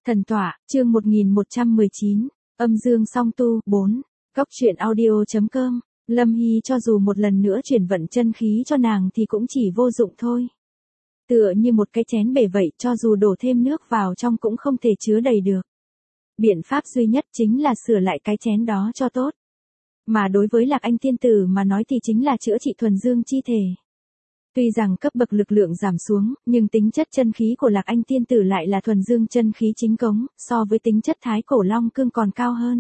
Thần tọa, chương 1119, âm dương song tu, 4, góc truyện audio.com, Lâm Hy cho dù một lần nữa chuyển vận chân khí cho nàng thì cũng chỉ vô dụng thôi. Tựa như một cái chén bể vậy, cho dù đổ thêm nước vào trong cũng không thể chứa đầy được. Biện pháp duy nhất chính là sửa lại cái chén đó cho tốt. Mà đối với Lạc Anh tiên tử mà nói thì chính là chữa trị thuần dương chi thể. Tuy rằng cấp bậc lực lượng giảm xuống, nhưng tính chất chân khí của Lạc Anh tiên tử lại là thuần dương chân khí chính cống, so với tính chất thái cổ long cương còn cao hơn.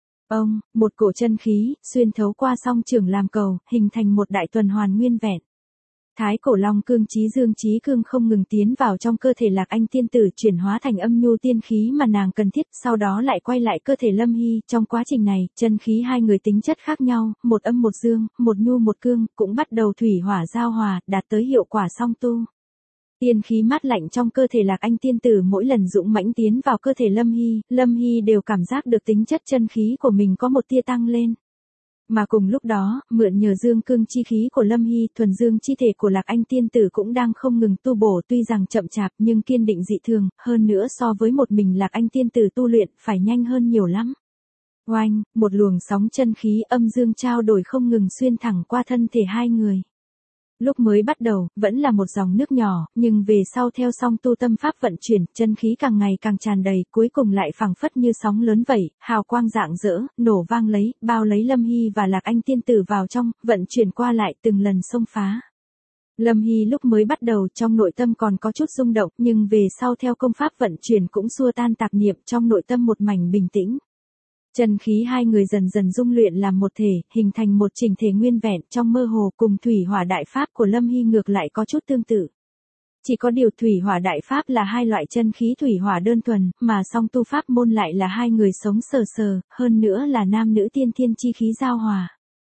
Một cổ chân khí, xuyên thấu qua song trưởng làm cầu, hình thành một đại tuần hoàn nguyên vẹn. Thái cổ long cương chí cương không ngừng tiến vào trong cơ thể Lạc Anh tiên tử, chuyển hóa thành âm nhu tiên khí mà nàng cần thiết, sau đó lại quay lại cơ thể Lâm Hy. Trong quá trình này, chân khí hai người tính chất khác nhau, một âm một dương, một nhu một cương, cũng bắt đầu thủy hỏa giao hòa, đạt tới hiệu quả song tu. Tiên khí mát lạnh trong cơ thể Lạc Anh tiên tử mỗi lần dũng mãnh tiến vào cơ thể Lâm Hy đều cảm giác được tính chất chân khí của mình có một tia tăng lên. Mà cùng lúc đó, mượn nhờ dương cương chi khí của Lâm Hy, thuần dương chi thể của Lạc Anh tiên tử cũng đang không ngừng tu bổ, tuy rằng chậm chạp nhưng kiên định dị thường, hơn nữa so với một mình Lạc Anh tiên tử tu luyện phải nhanh hơn nhiều lắm. Oanh, một luồng sóng chân khí âm dương trao đổi không ngừng xuyên thẳng qua thân thể hai người. Lúc mới bắt đầu, vẫn là một dòng nước nhỏ, nhưng về sau theo song tu tâm pháp vận chuyển, chân khí càng ngày càng tràn đầy, cuối cùng lại phẳng phất như sóng lớn vậy, hào quang rạng rỡ, nổ vang lấy, bao lấy Lâm Hy và Lạc Anh tiên tử vào trong, vận chuyển qua lại từng lần xông phá. Lâm Hy lúc mới bắt đầu trong nội tâm còn có chút rung động, nhưng về sau theo công pháp vận chuyển cũng xua tan tạp niệm, trong nội tâm một mảnh bình tĩnh. Chân khí hai người dần dần dung luyện làm một thể, hình thành một chỉnh thể nguyên vẹn, trong mơ hồ cùng thủy hỏa đại pháp của Lâm Hy ngược lại có chút tương tự. Chỉ có điều thủy hỏa đại pháp là hai loại chân khí thủy hỏa đơn thuần, mà song tu pháp môn lại là hai người sống sờ, hơn nữa là nam nữ tiên thiên chi khí giao hòa.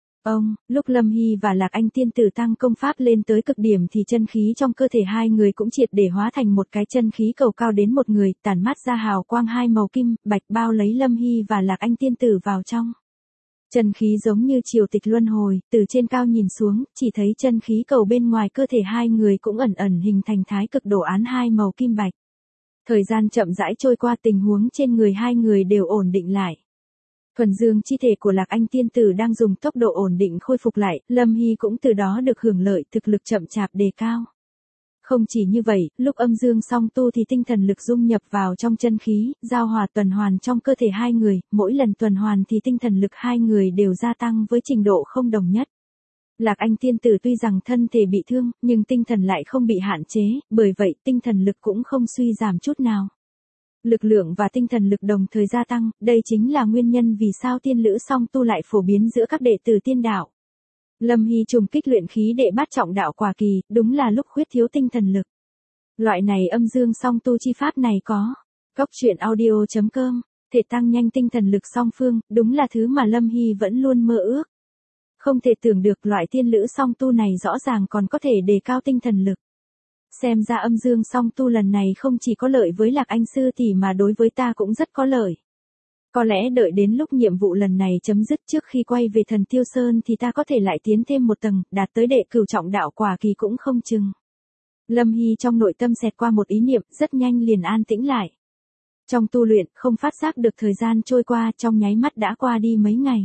Lúc Lâm Hy và Lạc Anh tiên tử tăng công pháp lên tới cực điểm thì chân khí trong cơ thể hai người cũng triệt để hóa thành một cái chân khí cầu cao đến một người, tản mát ra hào quang hai màu kim, bạch bao lấy Lâm Hy và Lạc Anh tiên tử vào trong. Chân khí giống như triều tịch luân hồi, từ trên cao nhìn xuống, chỉ thấy chân khí cầu bên ngoài cơ thể hai người cũng ẩn ẩn hình thành thái cực đồ án hai màu kim bạch. Thời gian chậm rãi trôi qua, tình huống trên người hai người đều ổn định lại. Thuần dương chi thể của Lạc Anh tiên tử đang dùng tốc độ ổn định khôi phục lại, Lâm Hy cũng từ đó được hưởng lợi, thực lực chậm chạp đề cao. Không chỉ như vậy, lúc âm dương song tu thì tinh thần lực dung nhập vào trong chân khí, giao hòa tuần hoàn trong cơ thể hai người, mỗi lần tuần hoàn thì tinh thần lực hai người đều gia tăng với trình độ không đồng nhất. Lạc Anh tiên tử tuy rằng thân thể bị thương, nhưng tinh thần lại không bị hạn chế, bởi vậy tinh thần lực cũng không suy giảm chút nào. Lực lượng và tinh thần lực đồng thời gia tăng, đây chính là nguyên nhân vì sao tiên lữ song tu lại phổ biến giữa các đệ tử tiên đạo. Lâm Hy trùng kích luyện khí đệ bát trọng đạo quả kỳ, đúng là lúc khuyết thiếu tinh thần lực. Loại này âm dương song tu chi pháp này có. Góc truyện audio.com, thể tăng nhanh tinh thần lực song phương, đúng là thứ mà Lâm Hy vẫn luôn mơ ước. Không thể tưởng được loại tiên lữ song tu này rõ ràng còn có thể đề cao tinh thần lực. Xem ra âm dương song tu lần này không chỉ có lợi với Lạc Anh sư tỷ mà đối với ta cũng rất có lợi. Có lẽ đợi đến lúc nhiệm vụ lần này chấm dứt trước khi quay về Thần Tiêu Sơn thì ta có thể lại tiến thêm một tầng, đạt tới đệ cửu trọng đạo quả kỳ cũng không chừng. Lâm Hy trong nội tâm xẹt qua một ý niệm, rất nhanh liền an tĩnh lại. Trong tu luyện, không phát giác được thời gian trôi qua, trong nháy mắt đã qua đi mấy ngày.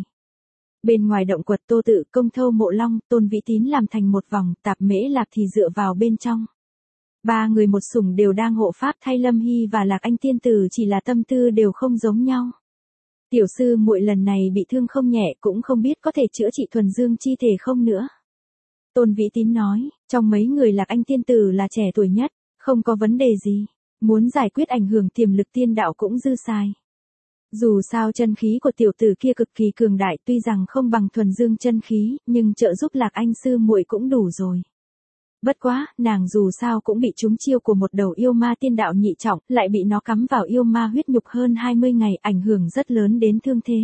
Bên ngoài động quật Tô Tự, Công Thâu Mộ Long, Tôn Vĩ Tín làm thành một vòng, Tạp Mễ Lạp thì dựa vào bên trong. Ba người một sủng đều đang hộ pháp thay Lâm Hy và Lạc Anh tiên tử, chỉ là tâm tư đều không giống nhau. Tiểu sư muội lần này bị thương không nhẹ, cũng không biết có thể chữa trị thuần dương chi thể không nữa. Tôn Vĩ Tín nói, trong mấy người Lạc Anh tiên tử là trẻ tuổi nhất, không có vấn đề gì, muốn giải quyết ảnh hưởng tiềm lực tiên đạo cũng dư xài. Dù sao chân khí của tiểu tử kia cực kỳ cường đại, tuy rằng không bằng thuần dương chân khí, nhưng trợ giúp Lạc Anh sư muội cũng đủ rồi. Bất quá, nàng dù sao cũng bị trúng chiêu của một đầu yêu ma tiên đạo nhị trọng, lại bị nó cắm vào yêu ma huyết nhục hơn 20 ngày, ảnh hưởng rất lớn đến thương thế.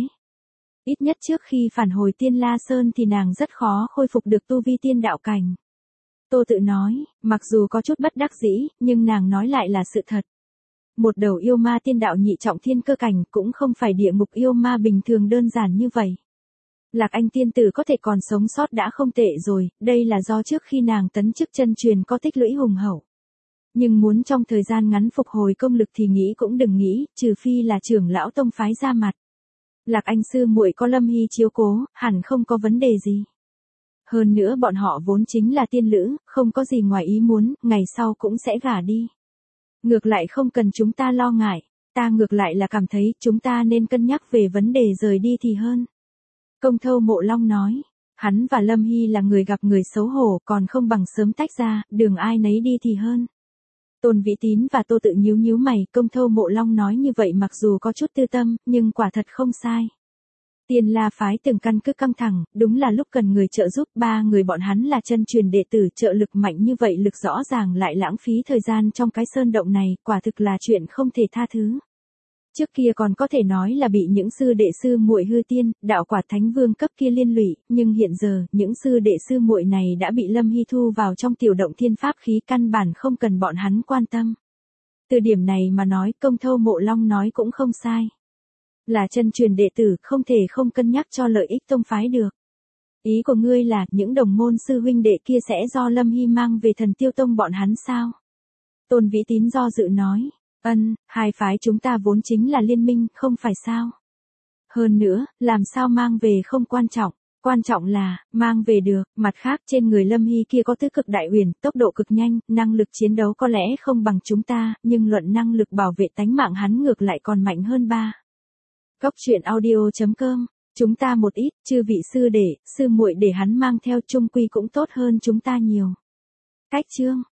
Ít nhất trước khi phản hồi Tiên La Sơn thì nàng rất khó khôi phục được tu vi tiên đạo cảnh. Tô Tự nói, mặc dù có chút bất đắc dĩ, nhưng nàng nói lại là sự thật. Một đầu yêu ma tiên đạo nhị trọng thiên cơ cảnh cũng không phải địa ngục yêu ma bình thường đơn giản như vậy. Lạc Anh tiên tử có thể còn sống sót đã không tệ rồi, đây là do trước khi nàng tấn chức chân truyền có tích lũy hùng hậu. Nhưng muốn trong thời gian ngắn phục hồi công lực thì nghĩ cũng đừng nghĩ, trừ phi là trưởng lão tông phái ra mặt. Lạc Anh sư muội có Lâm Hy chiếu cố, hẳn không có vấn đề gì. Hơn nữa bọn họ vốn chính là tiên lữ, không có gì ngoài ý muốn, ngày sau cũng sẽ gả đi. Ngược lại không cần chúng ta lo ngại, ta ngược lại là cảm thấy chúng ta nên cân nhắc về vấn đề rời đi thì hơn. Công Thâu Mộ Long nói, hắn và Lâm Hy là người gặp người xấu hổ, còn không bằng sớm tách ra, đường ai nấy đi thì hơn. Tôn Vĩ Tín và Tô Tự nhíu nhíu mày, Công Thâu Mộ Long nói như vậy mặc dù có chút tư tâm, nhưng quả thật không sai. Tiên La phái từng căn cứ căng thẳng, đúng là lúc cần người trợ giúp, ba người bọn hắn là chân truyền đệ tử, trợ lực mạnh như vậy lực rõ ràng lại lãng phí thời gian trong cái sơn động này, quả thực là chuyện không thể tha thứ. Trước kia còn có thể nói là bị những sư đệ sư muội hư tiên, đạo quả thánh vương cấp kia liên lụy, nhưng hiện giờ, những sư đệ sư muội này đã bị Lâm Hy thu vào trong tiểu động thiên pháp khí, căn bản không cần bọn hắn quan tâm. Từ điểm này mà nói, Công Thâu Mộ Long nói cũng không sai. Là chân truyền đệ tử, không thể không cân nhắc cho lợi ích tông phái được. Ý của ngươi là, những đồng môn sư huynh đệ kia sẽ do Lâm Hy mang về Thần Tiêu Tông bọn hắn sao? Tôn Vĩ Tín do dự nói, hai phái chúng ta vốn chính là liên minh, không phải sao? Hơn nữa, làm sao mang về không quan trọng, quan trọng là, mang về được, mặt khác trên người Lâm Hy kia có tứ cực đại huyền, tốc độ cực nhanh, năng lực chiến đấu có lẽ không bằng chúng ta, nhưng luận năng lực bảo vệ tánh mạng hắn ngược lại còn mạnh hơn ba. Cóc truyện audio.com, chúng ta một ít, chư vị sư đệ, sư muội để hắn mang theo chung quy cũng tốt hơn chúng ta nhiều. Cách chương